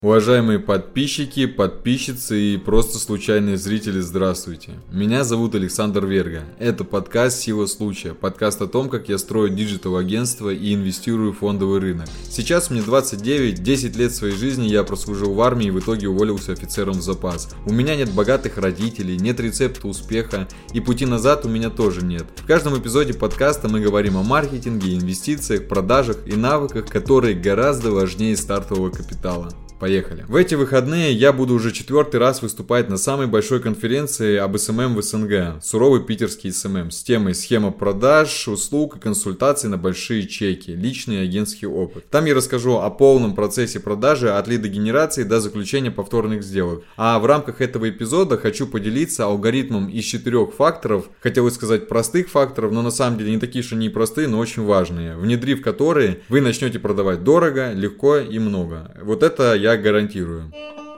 Уважаемые подписчики, подписчицы и просто случайные зрители, здравствуйте. Меня зовут Александр Верга. Это подкаст «Сила случая». Подкаст о том, как я строю диджитал-агентство и инвестирую в фондовый рынок. Сейчас мне 29, 10 лет своей жизни я прослужил в армии и в итоге уволился офицером в запас. У меня нет богатых родителей, нет рецепта успеха и пути назад у меня тоже нет. В каждом эпизоде подкаста мы говорим о маркетинге, инвестициях, продажах и навыках, которые гораздо важнее стартового капитала. Поехали. В эти выходные я буду уже 4-й раз выступать на самой большой конференции об СММ в СНГ, суровый питерский СММ, с темой схема продаж, услуг и консультаций на большие чеки, личный и агентский опыт. Там я расскажу о полном процессе продажи от лидогенерации до заключения повторных сделок. А в рамках этого эпизода хочу поделиться алгоритмом из 4 факторов, хотелось сказать простых факторов, но на самом деле не такие же непростые, но очень важные, внедрив которые вы начнете продавать дорого, легко и много. Вот это я гарантирую.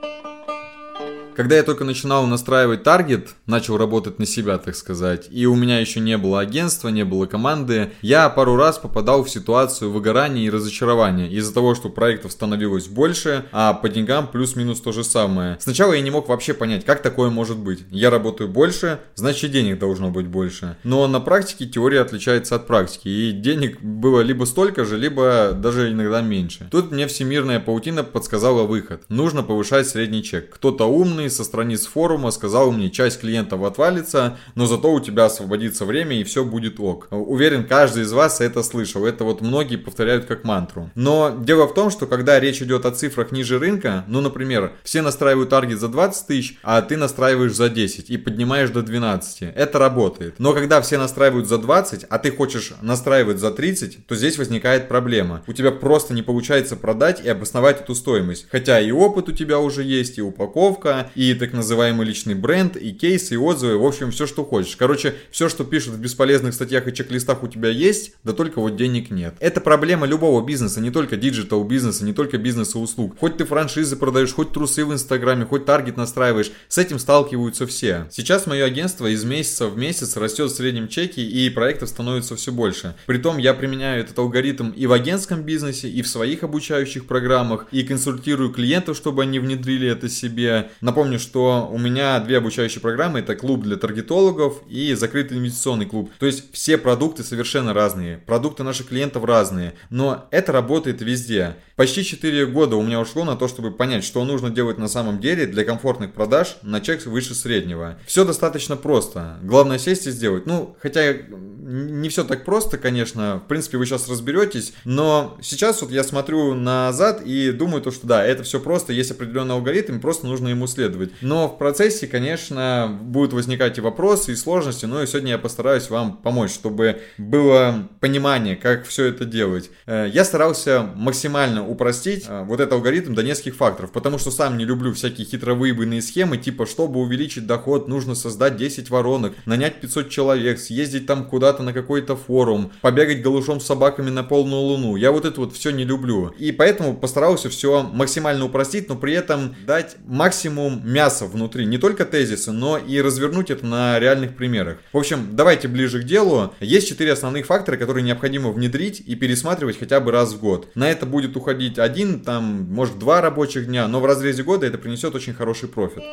Когда я только начинал настраивать таргет, начал работать на себя, так сказать, и у меня еще не было агентства, не было команды, я пару раз попадал в ситуацию выгорания и разочарования из-за того, что проектов становилось больше, а по деньгам плюс-минус то же самое. Сначала я не мог вообще понять, как такое может быть. Я работаю больше, значит денег должно быть больше. Но на практике теория отличается от практики, и денег было либо столько же, либо даже иногда меньше. Тут мне всемирная паутина подсказала выход. Нужно повышать средний чек. Кто-то умный со страниц форума сказал мне, часть клиентов отвалится, но зато у тебя освободится время и все будет ок. Уверен, каждый из вас это слышал, это вот многие повторяют как мантру. Но дело в том, что когда речь идет о цифрах ниже рынка, ну, например, все настраивают таргет за 20 тысяч, а ты настраиваешь за 10 и поднимаешь до 12, это работает. Но когда все настраивают за 20, а ты хочешь настраивать за 30, то здесь возникает проблема. У тебя просто не получается продать и обосновать эту стоимость. Хотя и опыт у тебя уже есть, и упаковка, и так называемый личный бренд, и кейсы, и отзывы, в общем, все, что хочешь. Короче, все, что пишут в бесполезных статьях и чек-листах у тебя есть, да только вот денег нет. Это проблема любого бизнеса, не только диджитал бизнеса, не только бизнеса услуг. Хоть ты франшизы продаешь, хоть трусы в Инстаграме, хоть таргет настраиваешь, с этим сталкиваются все. Сейчас мое агентство из месяца в месяц растет в среднем чеке, и проектов становится все больше. Притом я применяю этот алгоритм и в агентском бизнесе, и в своих обучающих программах, и консультирую клиентов, чтобы они внедрили это себе. Напомню, что у меня 2 обучающие программы, это клуб для таргетологов и закрытый инвестиционный клуб. То есть все продукты совершенно разные, продукты наших клиентов разные, но это работает везде. Почти 4 года у меня ушло на то, чтобы понять, что нужно делать на самом деле для комфортных продаж на чек выше среднего. Все достаточно просто, главное сесть и сделать. Ну, хотя не все так просто, конечно, в принципе вы сейчас разберетесь, но сейчас вот я смотрю назад и думаю, то, что да, это все просто, есть определенный алгоритм, просто нужно ему следовать. Но в процессе, конечно, будут возникать и вопросы, и сложности, но и сегодня я постараюсь вам помочь, чтобы было понимание, как все это делать. Я старался максимально упростить вот этот алгоритм до нескольких факторов, потому что сам не люблю всякие хитровыебанные схемы, типа, чтобы увеличить доход, нужно создать 10 воронок, нанять 500 человек, съездить там куда-то на какой-то форум, побегать голышом с собаками на полную луну. Я вот это вот все не люблю. И поэтому постарался все максимально упростить, но при этом дать максимум мяса внутри, не только тезисы, но и развернуть это на реальных примерах. В общем, давайте ближе к делу. Есть 4 основных фактора, которые необходимо внедрить и пересматривать хотя бы раз в год. На это будет уходить 1, там, может 2 рабочих дня, но в разрезе года это принесет очень хороший профит.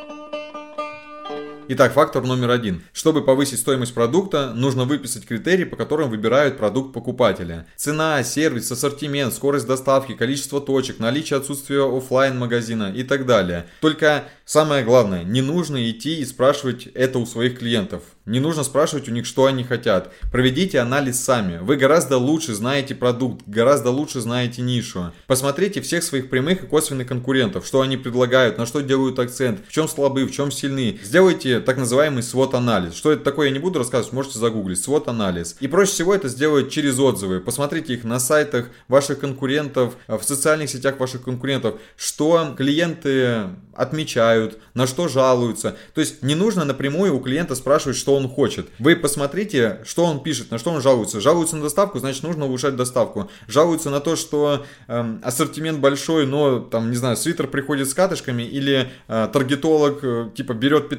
Итак, фактор номер 1. Чтобы повысить стоимость продукта, нужно выписать критерии, по которым выбирают продукт покупателя. Цена, сервис, ассортимент, скорость доставки, количество точек, наличие отсутствия офлайн магазина и так далее. Только самое главное, не нужно идти и спрашивать это у своих клиентов. Не нужно спрашивать у них, что они хотят. Проведите анализ сами. Вы гораздо лучше знаете продукт, гораздо лучше знаете нишу. Посмотрите всех своих прямых и косвенных конкурентов, что они предлагают, на что делают акцент, в чем слабы, в чем сильны. Сделайте так называемый SWOT-анализ. Что это такое, я не буду рассказывать, можете загуглить. SWOT-анализ. И проще всего это сделать через отзывы. Посмотрите их на сайтах ваших конкурентов, в социальных сетях ваших конкурентов, что клиенты отмечают, на что жалуются. То есть не нужно напрямую у клиента спрашивать, что он хочет. Вы посмотрите, что он пишет, на что он жалуется. Жалуется на доставку, значит нужно улучшать доставку. Жалуется на то, что ассортимент большой, но там, не знаю, свитер приходит с катышками, или таргетолог типа берет 15 тысяч,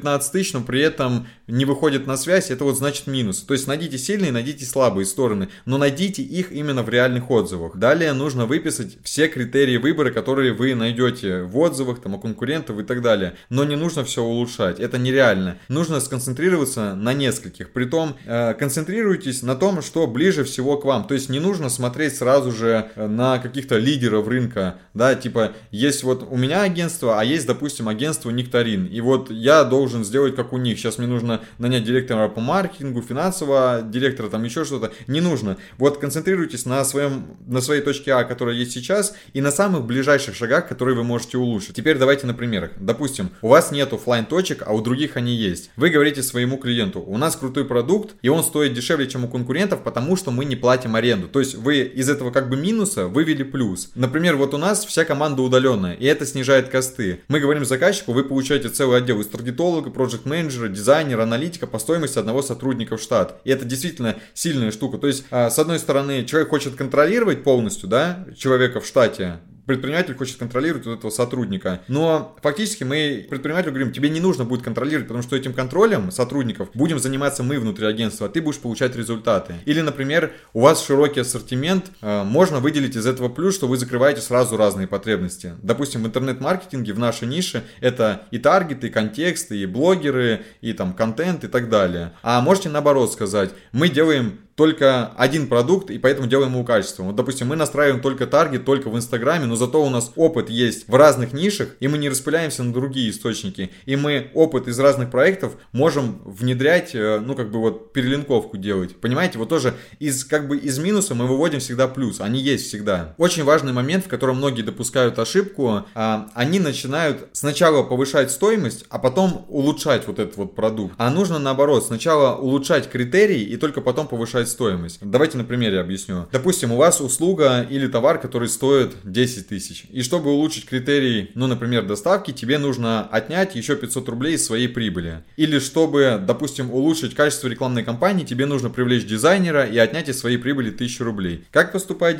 но при этом не выходит на связь, это вот значит минус. То есть найдите сильные, найдите слабые стороны, но найдите их именно в реальных отзывах. Далее нужно выписать все критерии выбора, которые вы найдете в отзывах, там, у конкурентов и так далее. Но не нужно все улучшать, это нереально. Нужно сконцентрироваться на нескольких. Притом концентрируйтесь на том, что ближе всего к вам. То есть не нужно смотреть сразу же на каких-то лидеров рынка, да, типа есть вот у меня агентство, а есть, допустим, агентство Нектарин. И вот я должен сделать как у них. Сейчас мне нужно нанять директора по маркетингу, финансового директора, там еще что-то. Не нужно. Вот концентрируйтесь на своей точке А, которая есть сейчас, и на самых ближайших шагах, которые вы можете улучшить. Теперь давайте на примерах. Допустим, у вас нет офлайн точек, а у других они есть. Вы говорите своему клиенту: у нас крутой продукт, и он стоит дешевле, чем у конкурентов, потому что мы не платим аренду. То есть вы из этого как бы минуса вывели плюс. Например, вот у нас вся команда удаленная, и это снижает косты. Мы говорим заказчику: вы получаете целый отдел из таргетолога, проект-менеджера, дизайнера, аналитика по стоимости одного сотрудника в штат. И это действительно сильная штука. То есть, с одной стороны, человек хочет контролировать полностью, да, человека в штате. Предприниматель хочет контролировать вот этого сотрудника. Но фактически мы предпринимателю говорим: тебе не нужно будет контролировать, потому что этим контролем сотрудников будем заниматься мы внутри агентства, а ты будешь получать результаты. Или, например, у вас широкий ассортимент, можно выделить из этого плюс, что вы закрываете сразу разные потребности. Допустим, в интернет-маркетинге в нашей нише это и таргеты, и контексты, и блогеры, и там контент и так далее. А можете наоборот сказать: мы делаем только один продукт, и поэтому делаем его качественно. Вот, допустим, мы настраиваем только таргет, только в Инстаграме, но зато у нас опыт есть в разных нишах, и мы не распыляемся на другие источники. И мы опыт из разных проектов можем внедрять, перелинковку делать. Понимаете, вот тоже из минуса мы выводим всегда плюс, они есть всегда. Очень важный момент, в котором многие допускают ошибку, они начинают сначала повышать стоимость, а потом улучшать вот этот вот продукт. А нужно наоборот, сначала улучшать критерии и только потом повышать стоимость. Давайте на примере объясню. Допустим, у вас услуга или товар, который стоит 10 тысяч. И чтобы улучшить критерий, например, доставки, тебе нужно отнять еще 500 рублей из своей прибыли. Или чтобы, допустим, улучшить качество рекламной кампании, тебе нужно привлечь дизайнера и отнять из своей прибыли 1000 рублей. Как поступает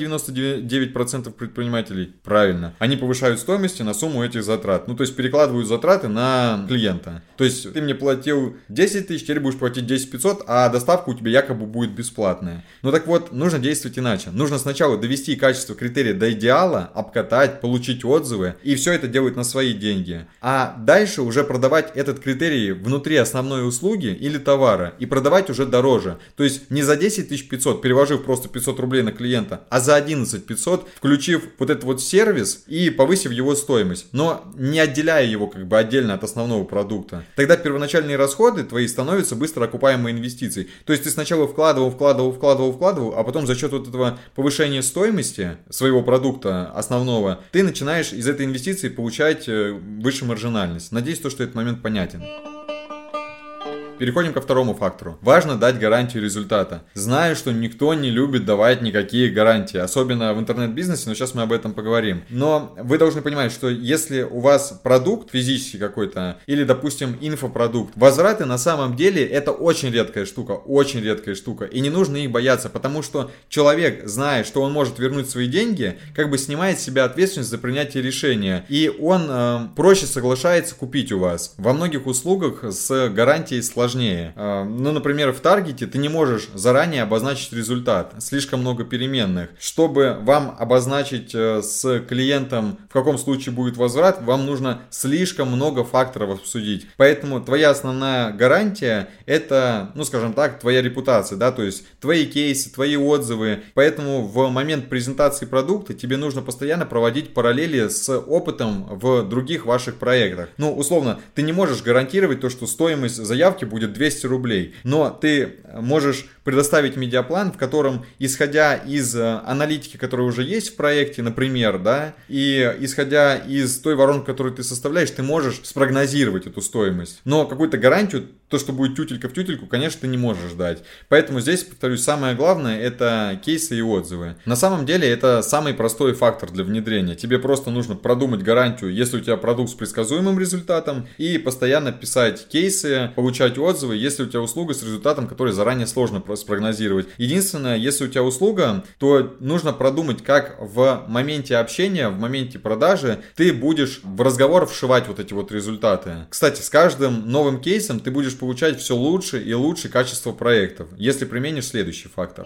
99% предпринимателей? Правильно. Они повышают стоимость на сумму этих затрат. То есть перекладывают затраты на клиента. То есть ты мне платил 10 тысяч, теперь будешь платить 10 500, а доставка у тебя якобы будет бесплатная. Так вот, нужно действовать иначе. Нужно сначала довести качество критерия до идеала, обкатать, получить отзывы, и все это делать на свои деньги. А дальше уже продавать этот критерий внутри основной услуги или товара, и продавать уже дороже. То есть не за 10 500, переложив просто 500 рублей на клиента, а за 11 500, включив вот этот вот сервис и повысив его стоимость, но не отделяя его отдельно от основного продукта. Тогда первоначальные расходы твои становятся быстро окупаемой инвестицией. То есть ты сначала вкладывал, а потом за счет вот этого повышения стоимости своего продукта основного, ты начинаешь из этой инвестиции получать выше маржинальность. Надеюсь, что этот момент понятен. Переходим ко второму фактору. Важно дать гарантию результата. Знаю, что никто не любит давать никакие гарантии, особенно в интернет-бизнесе, но сейчас мы об этом поговорим. Но вы должны понимать, что если у вас продукт физический какой-то, или, допустим, инфопродукт, возвраты на самом деле это очень редкая штука, и не нужно их бояться, потому что человек, зная, что он может вернуть свои деньги, снимает с себя ответственность за принятие решения, и он проще соглашается купить у вас. Во многих услугах с гарантией сложнее. Например, в таргете ты не можешь заранее обозначить результат. Слишком много переменных. Чтобы вам обозначить с клиентом, в каком случае будет возврат, вам нужно слишком много факторов обсудить. Поэтому твоя основная гарантия — это, твоя репутация, да, то есть твои кейсы, твои отзывы. Поэтому в момент презентации продукта тебе нужно постоянно проводить параллели с опытом в других ваших проектах. Условно, ты не можешь гарантировать то, что стоимость заявки будет 200 рублей. Но ты можешь предоставить медиаплан, в котором, исходя из аналитики, которая уже есть в проекте, например, да, и исходя из той воронки, которую ты составляешь, ты можешь спрогнозировать эту стоимость. Но какую-то гарантию То, что будет тютелька в тютельку, конечно, ты не можешь ждать. Поэтому здесь, повторюсь, самое главное — это кейсы и отзывы. На самом деле это самый простой фактор для внедрения. Тебе просто нужно продумать гарантию, если у тебя продукт с предсказуемым результатом, и постоянно писать кейсы, получать отзывы, если у тебя услуга с результатом, который заранее сложно спрогнозировать. Единственное, если у тебя услуга, то нужно продумать, как в моменте общения, в моменте продажи ты будешь в разговор вшивать вот эти вот результаты. Кстати, с каждым новым кейсом ты будешь получать все лучше и лучше качество проектов, если применишь следующий фактор.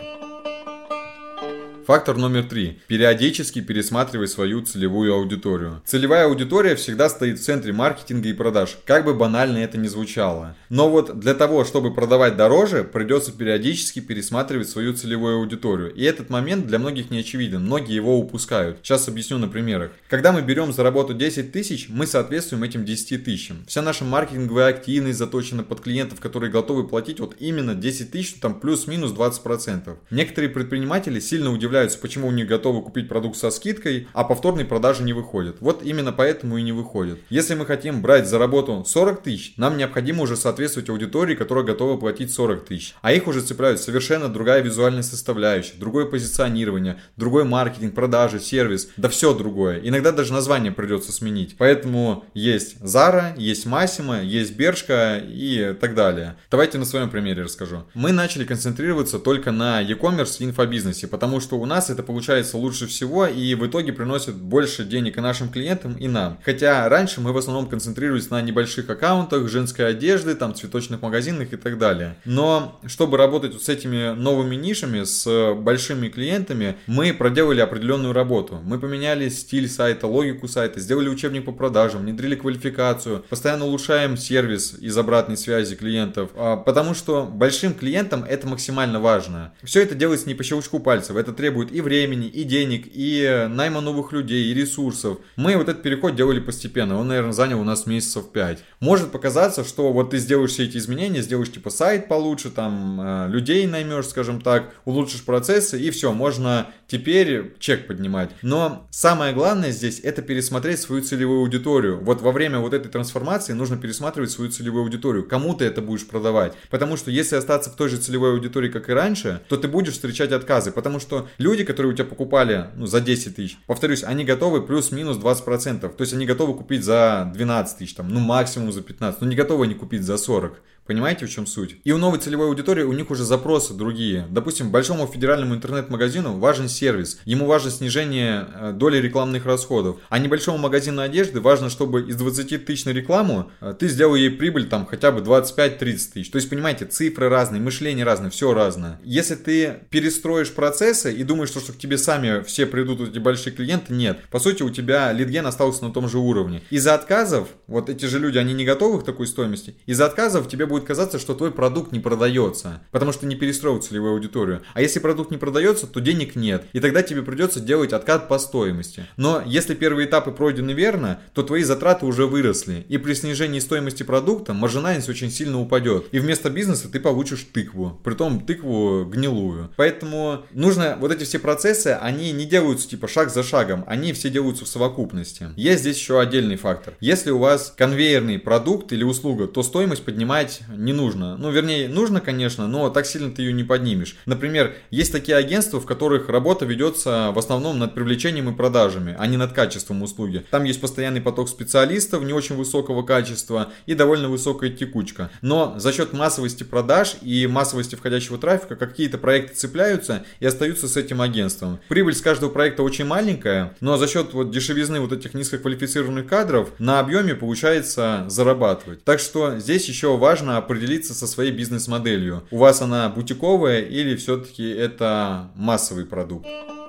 Фактор номер 3. Периодически пересматривай свою целевую аудиторию. Целевая аудитория всегда стоит в центре маркетинга и продаж, как бы банально это ни звучало. Но вот для того, чтобы продавать дороже, придется периодически пересматривать свою целевую аудиторию. И этот момент для многих не очевиден, многие его упускают. Сейчас объясню на примерах. Когда мы берем за работу 10 тысяч, мы соответствуем этим 10 тысячам. Вся наша маркетинговая активность заточена под клиентов, которые готовы платить вот именно 10 тысяч, там плюс-минус 20%. Некоторые предприниматели сильно удивляются, почему у них готовы купить продукт со скидкой, а повторной продажи не выходят. Вот именно поэтому и не выходят. Если мы хотим брать за работу 40 тысяч, нам необходимо уже соответствовать аудитории, которая готова платить 40 тысяч. А их уже цепляют совершенно другая визуальная составляющая, другое позиционирование, другой маркетинг, продажи, сервис, да все другое. Иногда даже название придется сменить. Поэтому есть Zara, есть Massimo, есть Bershka и так далее. Давайте на своем примере расскажу. Мы начали концентрироваться только на e-commerce и инфобизнесе, потому что у нас это получается лучше всего и в итоге приносит больше денег и нашим клиентам, и нам. Хотя раньше мы в основном концентрировались на небольших аккаунтах, женской одежды, там цветочных магазинах и так далее. Но чтобы работать вот с этими новыми нишами, с большими клиентами, мы проделали определенную работу. Мы поменяли стиль сайта, логику сайта, сделали учебник по продажам, внедрили квалификацию, постоянно улучшаем сервис из обратной связи клиентов, потому что большим клиентам это максимально важно. Все это делается не по щелчку пальцев, это требует и времени, и денег, и найма новых людей, и ресурсов. Мы вот этот переход делали постепенно. Он, наверное, занял у нас месяцев 5. Может показаться, что вот ты сделаешь все эти изменения, сделаешь типа сайт получше, там людей наймешь, скажем так, улучшишь процессы, и все, можно теперь чек поднимать. Но самое главное здесь это пересмотреть свою целевую аудиторию. Вот во время вот этой трансформации нужно пересматривать свою целевую аудиторию. Кому ты это будешь продавать? Потому что если остаться в той же целевой аудитории, как и раньше, то ты будешь встречать отказы. Потому что люди, которые у тебя покупали за 10 тысяч, повторюсь, они готовы плюс-минус 20%. То есть они готовы купить за 12 тысяч, там, максимум за 15, но не готовы они купить за 40. Понимаете, в чем суть? И у новой целевой аудитории у них уже запросы другие. Допустим, большому федеральному интернет-магазину важен сервис, ему важно снижение доли рекламных расходов. А небольшому магазину одежды важно, чтобы из 20 тысяч на рекламу ты сделал ей прибыль там хотя бы 25-30 тысяч. То есть, понимаете, цифры разные, мышление разное, все разное. Если ты перестроишь процессы и думаешь, что к тебе сами все придут эти большие клиенты, нет. По сути, у тебя лидген остался на том же уровне. Из-за отказов, вот эти же люди, они не готовы к такой стоимости, из-за отказов тебе будет казаться, что твой продукт не продается, потому что не перестроил целевую аудиторию. А если продукт не продается, то денег нет, и тогда тебе придется делать откат по стоимости. Но если первые этапы пройдены верно, то твои затраты уже выросли, и при снижении стоимости продукта маржинальность очень сильно упадет, и вместо бизнеса ты получишь тыкву, притом тыкву гнилую. Поэтому нужно вот эти все процессы, они не делаются типа шаг за шагом, они все делаются в совокупности. Есть здесь еще отдельный фактор. Если у вас конвейерный продукт или услуга, то стоимость поднимать не нужно. Вернее, нужно, конечно, но так сильно ты ее не поднимешь. Например, есть такие агентства, в которых работа ведется в основном над привлечением и продажами, а не над качеством услуги. Там есть постоянный поток специалистов не очень высокого качества и довольно высокая текучка. Но за счет массовости продаж и массовости входящего трафика какие-то проекты цепляются и остаются с этим агентством. Прибыль с каждого проекта очень маленькая, но за счет дешевизны этих низкоквалифицированных кадров на объеме получается зарабатывать. Так что здесь еще важно определиться со своей бизнес-моделью. У вас она бутиковая или все-таки это массовый продукт?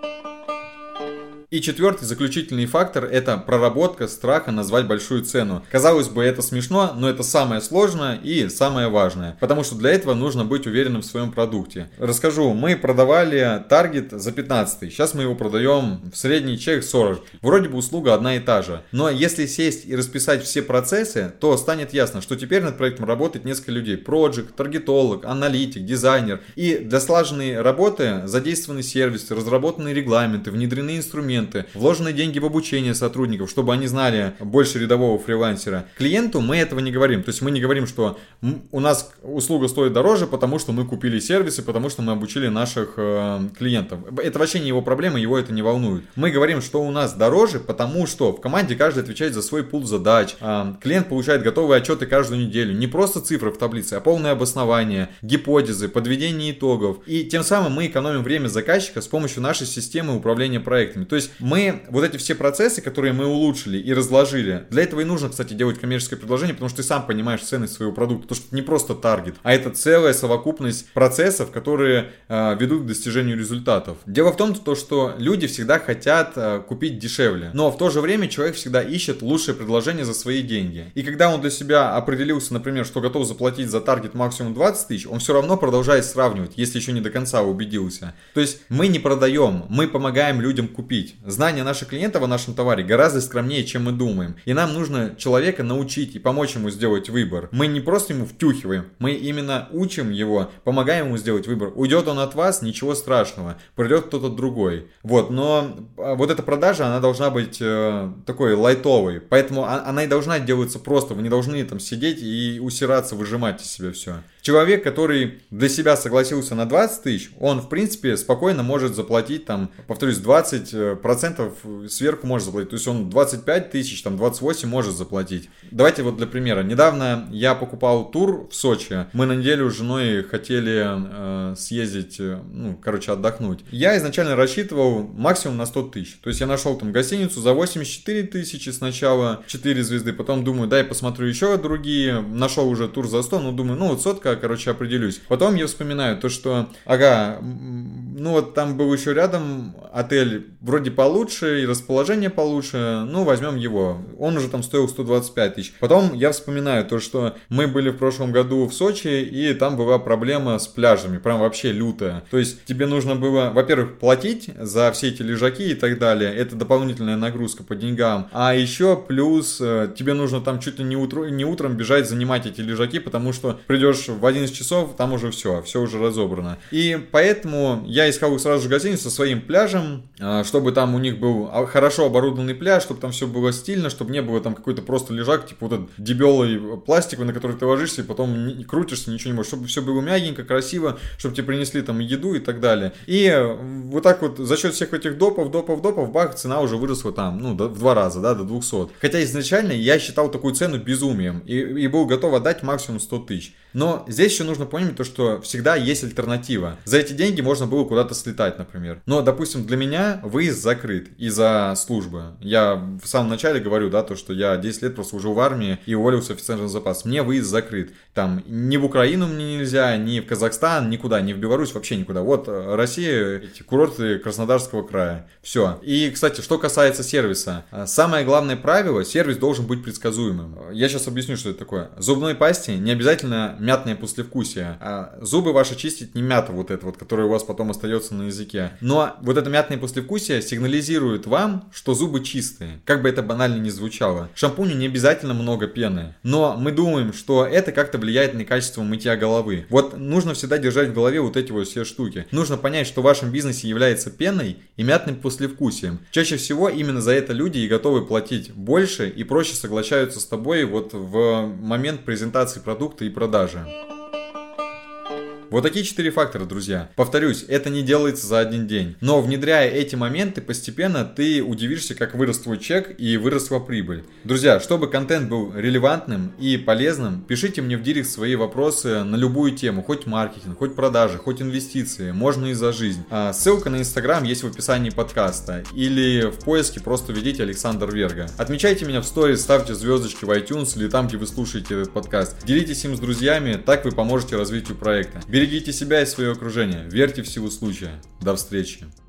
И четвертый, заключительный фактор – это проработка страха назвать большую цену. Казалось бы, это смешно, но это самое сложное и самое важное, потому что для этого нужно быть уверенным в своем продукте. Расскажу, мы продавали таргет за 15 тысяч, сейчас мы его продаем в средний чек 40. Вроде бы услуга одна и та же, но если сесть и расписать все процессы, то станет ясно, что теперь над проектом работает несколько людей. Проджект, таргетолог, аналитик, дизайнер. И для слаженной работы задействованы сервисы, разработаны регламенты, внедрены инструменты, документы, вложенные деньги в обучение сотрудников, чтобы они знали больше рядового фрилансера. Клиенту мы этого не говорим. То есть мы не говорим, что у нас услуга стоит дороже, потому что мы купили сервисы, потому что мы обучили наших клиентов. Это вообще не его проблема, его это не волнует. Мы говорим, что у нас дороже, потому что в команде каждый отвечает за свой пул задач. Клиент получает готовые отчеты каждую неделю. Не просто цифры в таблице, а полное обоснование, гипотезы, подведение итогов. И тем самым мы экономим время заказчика с помощью нашей системы управления проектами. То есть мы вот эти все процессы, которые мы улучшили и разложили, для этого и нужно, кстати, делать коммерческое предложение, потому что ты сам понимаешь ценность своего продукта. Потому что это не просто таргет, а это целая совокупность процессов, которые ведут к достижению результатов. Дело в том, что люди всегда хотят купить дешевле, но в то же время человек всегда ищет лучшее предложение за свои деньги. И когда он для себя определился, например, что готов заплатить за таргет максимум 20 тысяч, он все равно продолжает сравнивать, если еще не до конца убедился. То есть мы не продаем, мы помогаем людям купить. Знание наших клиентов о нашем товаре гораздо скромнее, чем мы думаем. И нам нужно человека научить и помочь ему сделать выбор. Мы не просто ему втюхиваем, мы именно учим его, помогаем ему сделать выбор. Уйдет он от вас, ничего страшного, придет кто-то другой. Вот, но вот эта продажа, она должна быть такой лайтовой, поэтому она и должна делаться просто. Вы не должны там сидеть и усираться, выжимать из себя все. Человек, который для себя согласился на 20 тысяч, он, в принципе, спокойно может заплатить, там, повторюсь, 20% сверху может заплатить. То есть он 25 тысяч, там, 28 может заплатить. Давайте вот для примера. Недавно я покупал тур в Сочи. Мы на неделю с женой хотели съездить, отдохнуть. Я изначально рассчитывал максимум на 100 тысяч. То есть я нашел там гостиницу за 84 тысячи сначала, 4 звезды. Потом думаю, дай посмотрю еще другие. Нашел уже тур за 100, вот сотка, определюсь. Потом я вспоминаю то, что, там был еще рядом отель вроде получше и расположение получше, возьмем его. Он уже там стоил 125 тысяч. Потом я вспоминаю то, что мы были в прошлом году в Сочи, и там была проблема с пляжами, прям вообще лютая. То есть тебе нужно было, во-первых, платить за все эти лежаки и так далее, это дополнительная нагрузка по деньгам, а еще плюс тебе нужно там чуть ли не утром бежать занимать эти лежаки, потому что придешь в 11 часов, там уже все уже разобрано. И поэтому я искал сразу же гостиницу со своим пляжем, чтобы там у них был хорошо оборудованный пляж, чтобы там все было стильно, чтобы не было там какой-то просто лежак, типа вот этот дебелый пластиковый, на который ты ложишься и потом не крутишься, ничего не можешь, чтобы все было мягенько, красиво, чтобы тебе принесли там еду и так далее. И вот так вот за счет всех этих допов, бах, цена уже выросла там, в 2 раза, до 200. Хотя изначально я считал такую цену безумием и был готов отдать максимум 100 тысяч. Но здесь еще нужно помнить то, что всегда есть альтернатива. За эти деньги можно было куда-то слетать, например. Но, допустим, для меня выезд закрыт из-за службы. Я в самом начале говорю, то, что я 10 лет прослужил в армии и уволился офицером запаса. Мне выезд закрыт. Там ни в Украину мне нельзя, ни в Казахстан, никуда, ни в Беларусь, вообще никуда. Вот Россия, эти курорты Краснодарского края. Все. И, кстати, что касается сервиса. Самое главное правило, сервис должен быть предсказуемым. Я сейчас объясню, что это такое. Зубной пасте не обязательно мятное послевкусие. Зубы ваши чистить не мята вот это вот, которое у вас потом остается на языке. Но вот это мятное послевкусие сигнализирует вам, что зубы чистые. Как бы это банально ни звучало. Шампуню не обязательно много пены. Но мы думаем, что это как-то влияет на качество мытья головы. Вот нужно всегда держать в голове вот эти вот все штуки. Нужно понять, что в вашем бизнесе является пеной и мятным послевкусием. Чаще всего именно за это люди и готовы платить больше и проще соглашаются с тобой вот в момент презентации продукта и продажи. Вот такие 4 фактора, друзья. Повторюсь, это не делается за один день. Но внедряя эти моменты, постепенно ты удивишься, как вырос твой чек и выросла прибыль. Друзья, чтобы контент был релевантным и полезным, пишите мне в директ свои вопросы на любую тему. Хоть маркетинг, хоть продажи, хоть инвестиции. Можно и за жизнь. Ссылка на Инстаграм есть в описании подкаста. Или в поиске просто введите Александр Верга. Отмечайте меня в сторис, ставьте звездочки в iTunes или там, где вы слушаете этот подкаст. Делитесь им с друзьями, так вы поможете развитию проекта. Берегите себя и свое окружение. Верьте в силу случая. До встречи.